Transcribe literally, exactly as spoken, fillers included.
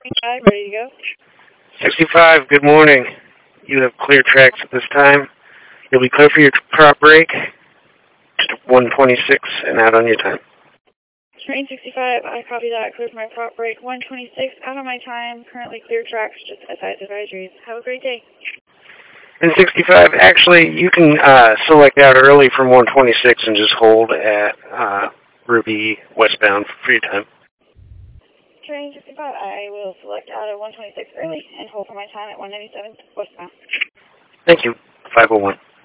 sixty-five, ready to go. sixty-five, good morning. You have clear tracks at this time. You'll be clear for your prop break. one twenty-six and out on your time. Train sixty-five, I copy that. Clear for my prop break. one twenty-six, out on my time. Currently clear tracks, just S I S advisories. Have a great day. And sixty-five, actually, you can uh, select out early from one twenty-six and just hold at uh, Ruby westbound for your time. Train sixty-five, I will select out at one twenty-six early and hold for my time at one ninety-seven westbound. Thank you. five oh one.